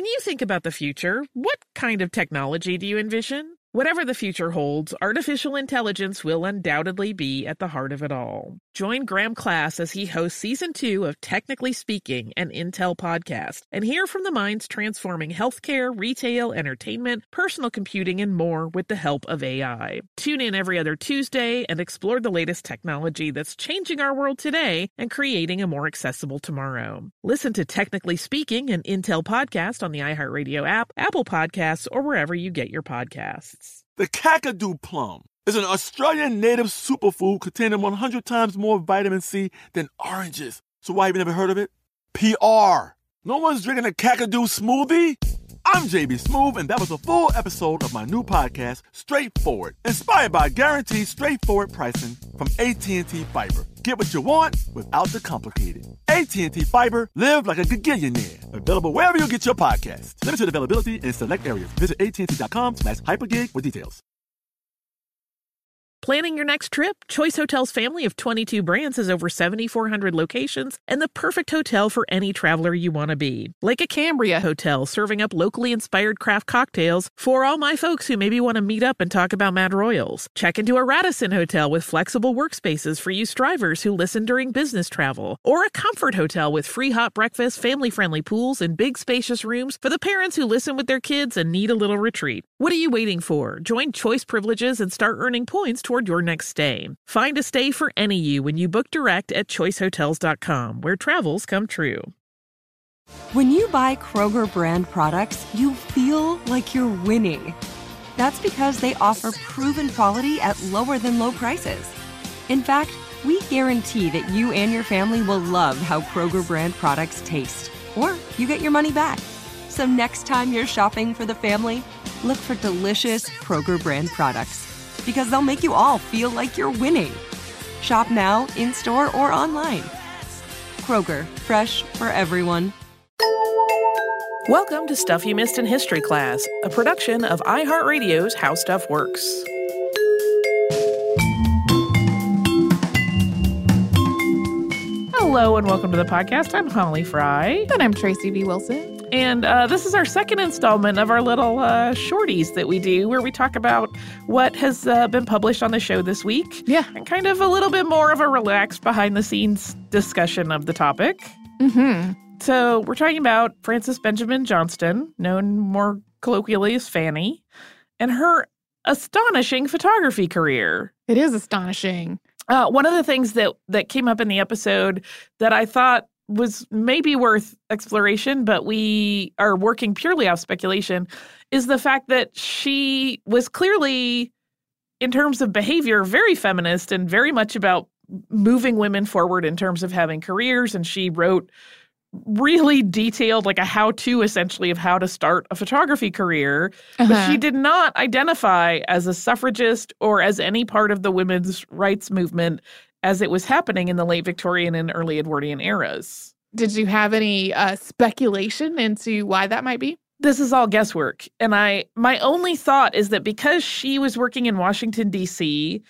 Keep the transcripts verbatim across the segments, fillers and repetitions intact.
you think about the future, what kind of technology do you envision? Whatever the future holds, artificial intelligence will undoubtedly be at the heart of it all. Join Graham Class as he hosts Season two of Technically Speaking, an Intel podcast, and hear from the minds transforming healthcare, retail, entertainment, personal computing, and more with the help of A I. Tune in every other Tuesday and explore the latest technology that's changing our world today and creating a more accessible tomorrow. Listen to Technically Speaking, an Intel podcast on the iHeartRadio app, Apple Podcasts, or wherever you get your podcasts. The Kakadu plum is an Australian native superfood containing one hundred times more vitamin C than oranges. So why have you never heard of it? P R. No one's drinking a Kakadu smoothie? I'm J B Smoove, and that was a full episode of my new podcast, Straightforward, inspired by guaranteed straightforward pricing from A T and T Fiber. Get what you want without the complicated. A T and T Fiber, live like a gigillionaire. Available wherever you get your podcasts. Limited availability in select areas. Visit AT&T.com slash hypergig for details. Planning your next trip? Choice Hotels' family of twenty-two brands has over seven thousand four hundred locations and the perfect hotel for any traveler you want to be. Like a Cambria Hotel, serving up locally inspired craft cocktails for all my folks who maybe want to meet up and talk about Mad Royals. Check into a Radisson Hotel with flexible workspaces for you strivers who listen during business travel. Or a Comfort Hotel with free hot breakfast, family-friendly pools, and big spacious rooms for the parents who listen with their kids and need a little retreat. What are you waiting for? Join Choice Privileges and start earning points toward your next stay. Find a stay for any you when you book direct at choice hotels dot com, where travels come true. When you buy Kroger brand products, you feel like you're winning. That's because they offer proven quality at lower than low prices. In fact, we guarantee that you and your family will love how Kroger brand products taste, or you get your money back. So next time you're shopping for the family, look for delicious Kroger brand products, because they'll make you all feel like you're winning. Shop now, in-store, or online. Kroger, fresh for everyone. Welcome to Stuff You Missed in History Class, a production of iHeartRadio's How Stuff Works. Hello and welcome to the podcast. I'm Holly Fry. And I'm Tracy V. Wilson. And uh, this is our second installment of our little uh, shorties that we do, where we talk about what has uh, been published on the show this week. Yeah. And kind of a little bit more of a relaxed behind-the-scenes discussion of the topic. Mm-hmm. So we're talking about Frances Benjamin Johnston, known more colloquially as Fanny, and her astonishing photography career. It is astonishing. Uh, one of the things that, that came up in the episode that I thought was maybe worth exploration, but we are working purely off speculation, is the fact that she was clearly, in terms of behavior, very feminist and very much about moving women forward in terms of having careers. And she wrote really detailed, like a how-to essentially of how to start a photography career. Uh-huh. But she did not identify as a suffragist or as any part of the women's rights movement as it was happening in the late Victorian and early Edwardian eras. Did you have any uh, speculation into why that might be? This is all guesswork. And I, my only thought is that because she was working in Washington, D C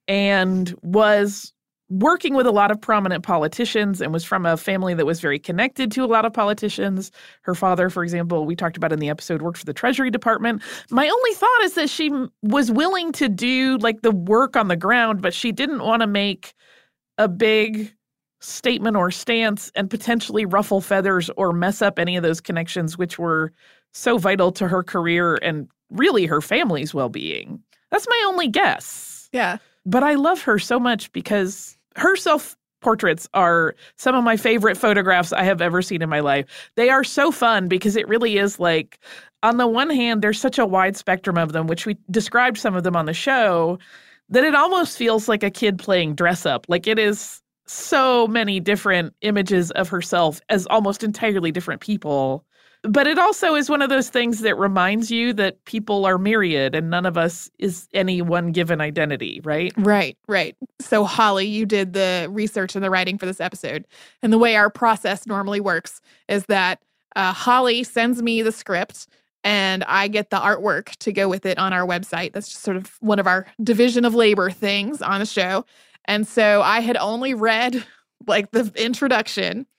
and was working with a lot of prominent politicians and was from a family that was very connected to a lot of politicians. Her father, for example, we talked about in the episode, worked for the Treasury Department. My only thought is that she was willing to do like the work on the ground, but she didn't want to make a big statement or stance and potentially ruffle feathers or mess up any of those connections, which were so vital to her career and really her family's well-being. That's my only guess. Yeah. But I love her so much because her self-portraits are some of my favorite photographs I have ever seen in my life. They are so fun because it really is like, on the one hand, there's such a wide spectrum of them, which we described some of them on the show, that it almost feels like a kid playing dress up. Like it is so many different images of herself as almost entirely different people. But it also is one of those things that reminds you that people are myriad and none of us is any one given identity, right? Right, right. So, Holly, you did the research and the writing for this episode. And the way our process normally works is that uh, Holly sends me the script and I get the artwork to go with it on our website. That's just sort of one of our division of labor things on the show. And so I had only read like the introduction.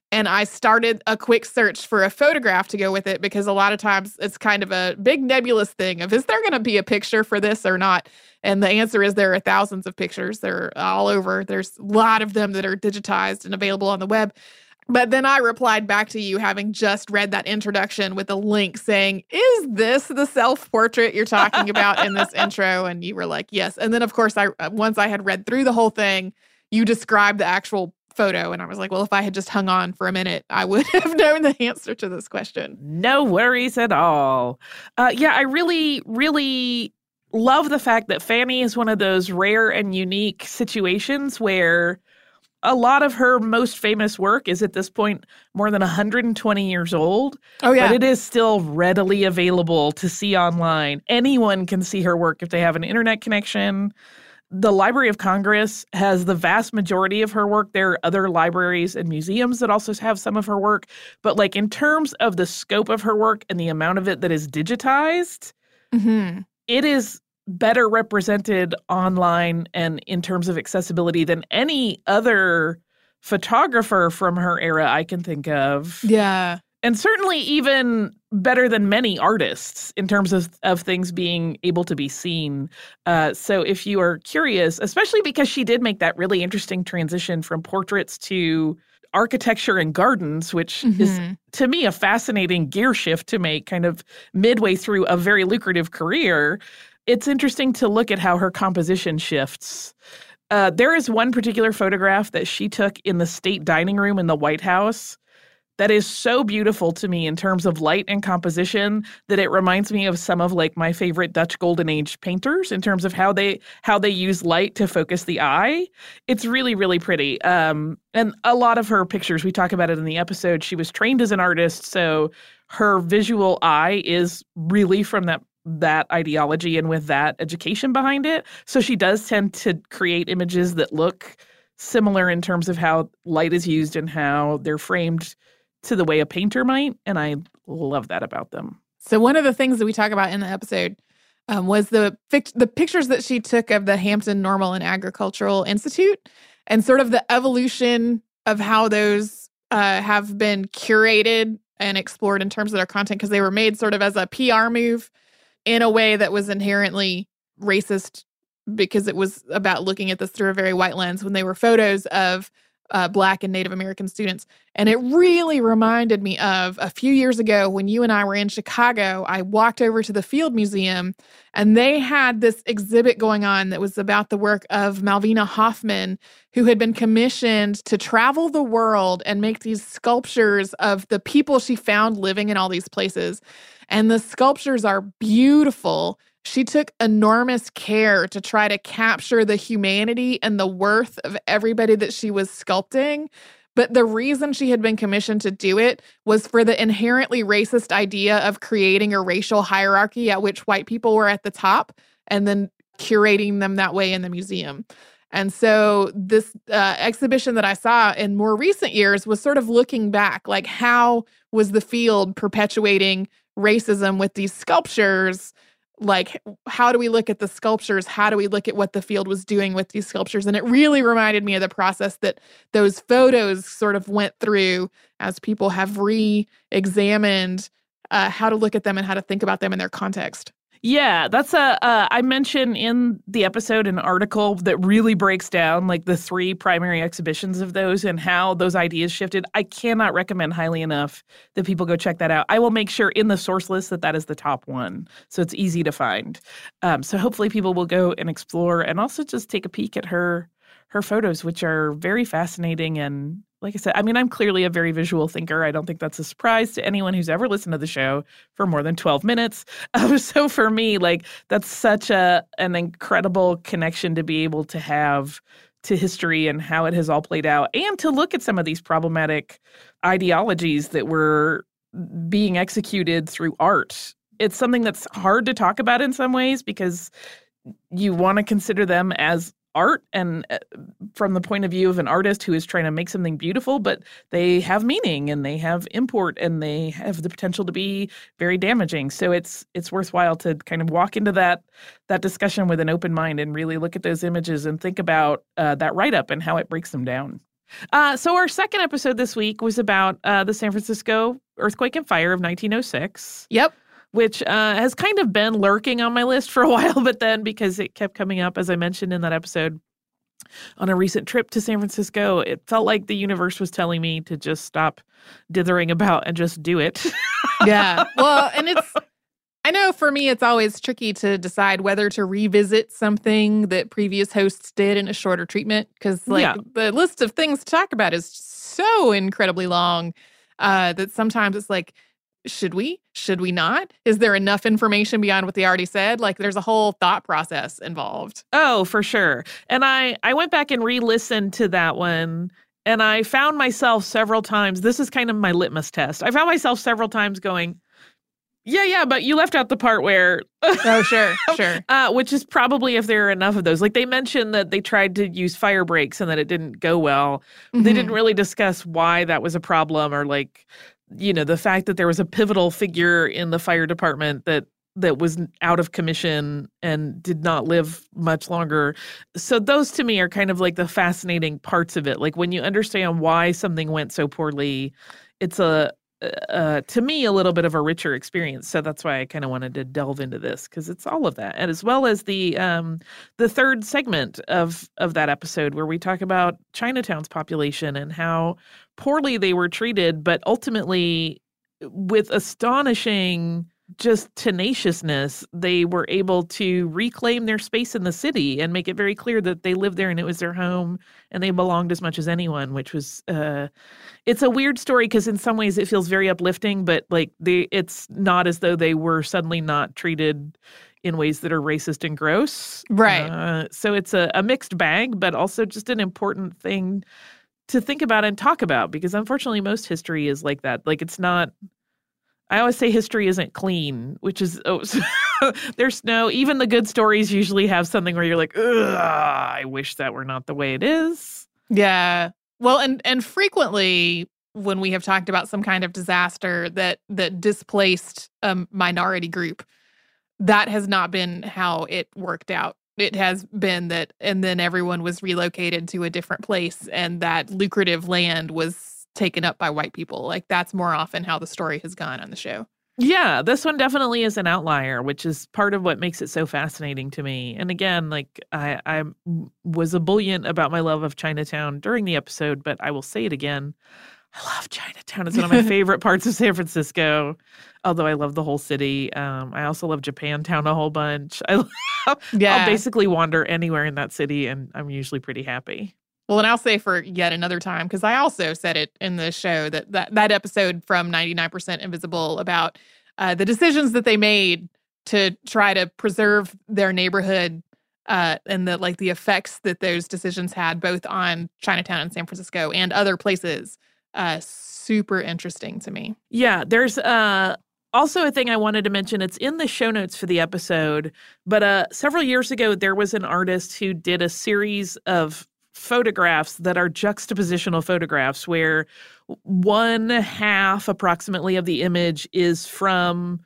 And I started a quick search for a photograph to go with it because a lot of times it's kind of a big nebulous thing of, is there going to be a picture for this or not? And the answer is there are thousands of pictures. They're all over. There's a lot of them that are digitized and available on the web. But then I replied back to you, having just read that introduction, with a link saying, is this the self-portrait you're talking about in this intro? And you were like, yes. And then, of course, I once I had read through the whole thing, you described the actual photo. And I was like, well, if I had just hung on for a minute, I would have known the answer to this question. No worries at all. Uh, yeah, I really, really love the fact that Fanny is one of those rare and unique situations where a lot of her most famous work is at this point more than one hundred twenty years old. Oh, yeah. But it is still readily available to see online. Anyone can see her work if they have an internet connection. The Library of Congress has the vast majority of her work. There are other libraries and museums that also have some of her work. But like in terms of the scope of her work and the amount of it that is digitized, mm-hmm. it is better represented online and in terms of accessibility than any other photographer from her era I can think of. Yeah. And certainly even better than many artists in terms of, of things being able to be seen. Uh, so if you are curious, especially because she did make that really interesting transition from portraits to architecture and gardens, which mm-hmm. is, to me, a fascinating gear shift to make kind of midway through a very lucrative career, it's interesting to look at how her composition shifts. Uh, there is one particular photograph that she took in the state dining room in the White House that is so beautiful to me in terms of light and composition that it reminds me of some of like my favorite Dutch Golden Age painters in terms of how they how they use light to focus the eye. It's really, really pretty. Um, and a lot of her pictures, we talk about it in the episode, she was trained as an artist, so her visual eye is really from that that ideology and with that education behind it. So she does tend to create images that look similar in terms of how light is used and how they're framed to the way a painter might. And I love that about them. So one of the things that we talk about in the episode um, was the fic- the pictures that she took of the Hampton Normal and Agricultural Institute and sort of the evolution of how those uh, have been curated and explored in terms of their content, because they were made sort of as a P R move in a way that was inherently racist because it was about looking at this through a very white lens when they were photos of uh, Black and Native American students. And it really reminded me of a few years ago when you and I were in Chicago. I walked over to the Field Museum and they had this exhibit going on that was about the work of Malvina Hoffman, who had been commissioned to travel the world and make these sculptures of the people she found living in all these places. And the sculptures are beautiful. She took enormous care to try to capture the humanity and the worth of everybody that she was sculpting. But the reason she had been commissioned to do it was for the inherently racist idea of creating a racial hierarchy at which white people were at the top and then curating them that way in the museum. And so this uh, exhibition that I saw in more recent years was sort of looking back, like how was the field perpetuating racism with these sculptures? Like, how do we look at the sculptures? How do we look at what the field was doing with these sculptures? And it really reminded me of the process that those photos sort of went through as people have re-examined uh, how to look at them and how to think about them in their context. Yeah, that's a, uh, I mentioned in the episode an article that really breaks down like the three primary exhibitions of those and how those ideas shifted. I cannot recommend highly enough that people go check that out. I will make sure in the source list that that is the top one, so it's easy to find. Um, so hopefully people will go and explore and also just take a peek at her her photos, which are very fascinating. And like I said, I mean, I'm clearly a very visual thinker. I don't think that's a surprise to anyone who's ever listened to the show for more than twelve minutes. Um, so for me, like, that's such a an incredible connection to be able to have to history and how it has all played out, and to look at some of these problematic ideologies that were being executed through art. It's something that's hard to talk about in some ways because you want to consider them as art and uh, from the point of view of an artist who is trying to make something beautiful, but they have meaning and they have import and they have the potential to be very damaging. So it's it's worthwhile to kind of walk into that that discussion with an open mind and really look at those images and think about uh, that write-up and how it breaks them down. Uh, so our second episode this week was about uh, the San Francisco earthquake and fire of nineteen oh six. Yep. Which uh, has kind of been lurking on my list for a while, but then because it kept coming up, as I mentioned in that episode, on a recent trip to San Francisco, it felt like the universe was telling me to just stop dithering about and just do it. Yeah. Well, and it's, I know for me, it's always tricky to decide whether to revisit something that previous hosts did in a shorter treatment, because like Yeah. the list of things to talk about is so incredibly long uh, that sometimes it's like, should we? Should we not? Is there enough information beyond what they already said? Like there's a whole thought process involved. Oh, for sure. And I, I went back and re-listened to that one, and I found myself several times, this is kind of my litmus test. I found myself several times going, yeah, yeah, but you left out the part where... Oh, sure, sure. Uh, which is probably if there are enough of those. Like they mentioned that they tried to use fire breaks and that it didn't go well. Mm-hmm. They didn't really discuss why that was a problem, or like, you know, the fact that there was a pivotal figure in the fire department that that was out of commission and did not live much longer. So those to me are kind of like the fascinating parts of it. Like when you understand why something went so poorly, it's a Uh, to me, a little bit of a richer experience. So that's why I kind of wanted to delve into this, because it's all of that. And as well as the um, the third segment of, of that episode where we talk about Chinatown's population and how poorly they were treated, but ultimately with astonishing just tenaciousness, they were able to reclaim their space in the city and make it very clear that they lived there and it was their home and they belonged as much as anyone, which was, uh, it's a weird story because in some ways it feels very uplifting, but like they, it's not as though they were suddenly not treated in ways that are racist and gross. Right. Uh, so it's a, a mixed bag, but also just an important thing to think about and talk about, because unfortunately most history is like that. Like it's not, I always say history isn't clean, which is, oh, there's no, even the good stories usually have something where you're like, ugh, I wish that were not the way it is. Yeah. Well, and and frequently when we have talked about some kind of disaster that that displaced a minority group, that has not been how it worked out. It has been that, and then everyone was relocated to a different place, and that lucrative land was taken up by white people. Like that's more often how the story has gone on the show. Yeah, this one definitely is an outlier, which is part of what makes it so fascinating to me. And again, like I, I was ebullient about my love of Chinatown during the episode, but I will say it again. I love Chinatown. It's one of my favorite parts of San Francisco, although I love the whole city. Um, I also love Japantown a whole bunch. I love, Yeah. I'll basically wander anywhere in that city, and I'm usually pretty happy. Well, and I'll say for yet another time, because I also said it in the show, that that, that episode from ninety-nine percent Invisible about uh, the decisions that they made to try to preserve their neighborhood uh, and the like the effects that those decisions had both on Chinatown and San Francisco and other places. Uh, super interesting to me. Yeah, there's uh, also a thing I wanted to mention. It's in the show notes for the episode, but uh, several years ago, there was an artist who did a series of photographs that are juxtapositional photographs where one half approximately of the image is from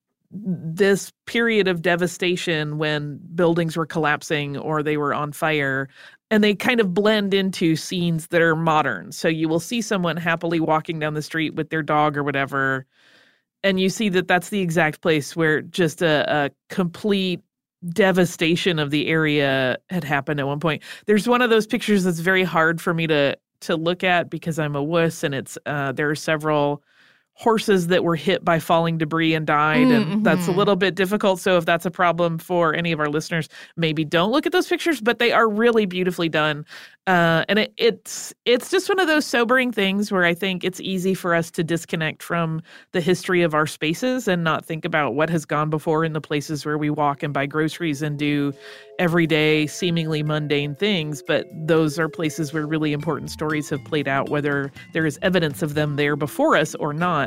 this period of devastation when buildings were collapsing or they were on fire, and they kind of blend into scenes that are modern. So you will see someone happily walking down the street with their dog or whatever, and you see that that's the exact place where just a, a complete devastation of the area had happened at one point. There's one of those pictures that's very hard for me to to look at because I'm a wuss, and it's uh, there are several horses that were hit by falling debris and died, Mm-hmm. and that's a little bit difficult. So if that's a problem for any of our listeners, maybe don't look at those pictures, but they are really beautifully done. Uh, and it, it's it's just one of those sobering things where I think it's easy for us to disconnect from the history of our spaces and not think about what has gone before in the places where we walk and buy groceries and do everyday, seemingly mundane things. But those are places where really important stories have played out, whether there is evidence of them there before us or not.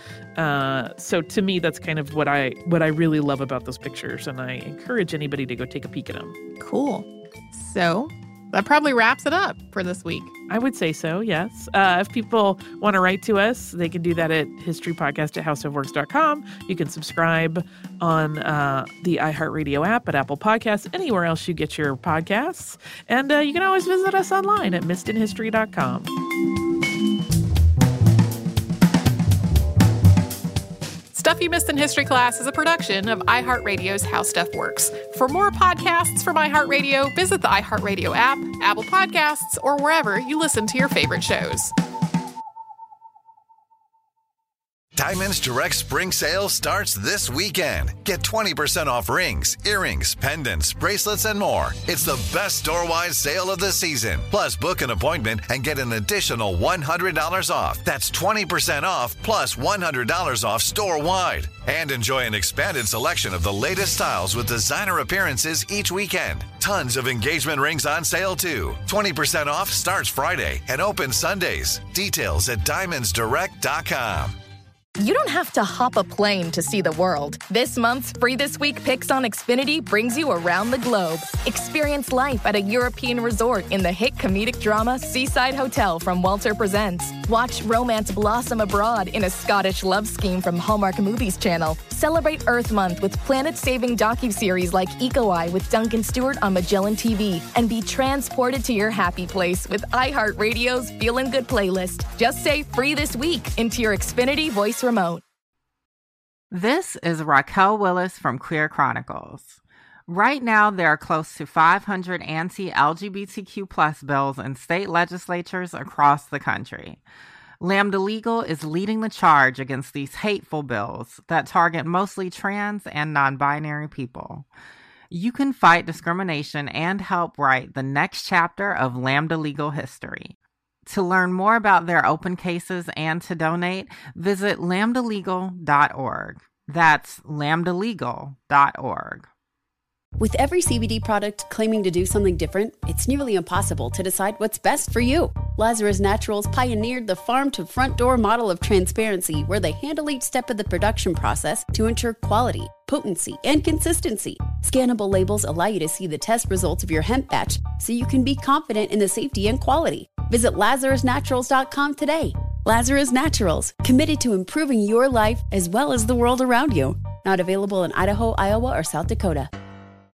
Uh, so to me, that's kind of what I what I really love about those pictures, and I encourage anybody to go take a peek at them. Cool. So that probably wraps it up for this week. I would say so, yes. Uh, if people want to write to us, they can do that at historypodcast at howstuffworks dot com. You can subscribe on uh, the iHeartRadio app, at Apple Podcasts, anywhere else you get your podcasts. And uh, you can always visit us online at missed in history dot com. Stuff You Missed in History Class is a production of iHeartRadio's How Stuff Works. For more podcasts from iHeartRadio, visit the iHeartRadio app, Apple Podcasts, or wherever you listen to your favorite shows. Diamonds Direct Spring Sale starts this weekend. Get twenty percent off rings, earrings, pendants, bracelets, and more. It's the best store-wide sale of the season. Plus, book an appointment and get an additional one hundred dollars off. That's twenty percent off plus one hundred dollars off store-wide. And enjoy an expanded selection of the latest styles with designer appearances each weekend. Tons of engagement rings on sale, too. twenty percent off starts Friday and opens Sundays. Details at diamonds direct dot com. You don't have to hop a plane to see the world. This month's Free This Week Picks on Xfinity brings you around the globe. Experience life at a European resort in the hit comedic drama Seaside Hotel from Walter Presents. Watch romance blossom abroad in a Scottish love scheme from Hallmark Movies Channel. Celebrate Earth Month with planet-saving docuseries like Eco Eye with Duncan Stewart on Magellan T V. And be transported to your happy place with iHeartRadio's Feelin' Good playlist. Just say Free This Week into your Xfinity voice remote. This is Raquel Willis from Queer Chronicles. Right now, there are close to five hundred anti-L G B T Q plus bills in state legislatures across the country. Lambda Legal is leading the charge against these hateful bills that target mostly trans and non-binary people. You can fight discrimination and help write the next chapter of Lambda Legal history. To learn more about their open cases and to donate, visit lambda legal dot org. That's lambda legal dot org. With every C B D product claiming to do something different, it's nearly impossible to decide what's best for you. Lazarus Naturals pioneered the farm-to-front-door model of transparency, where they handle each step of the production process to ensure quality, potency, and consistency. Scannable labels allow you to see the test results of your hemp batch, so you can be confident in the safety and quality. Visit lazarus naturals dot com today. Lazarus Naturals, committed to improving your life as well as the world around you. Not available in Idaho, Iowa, or South Dakota.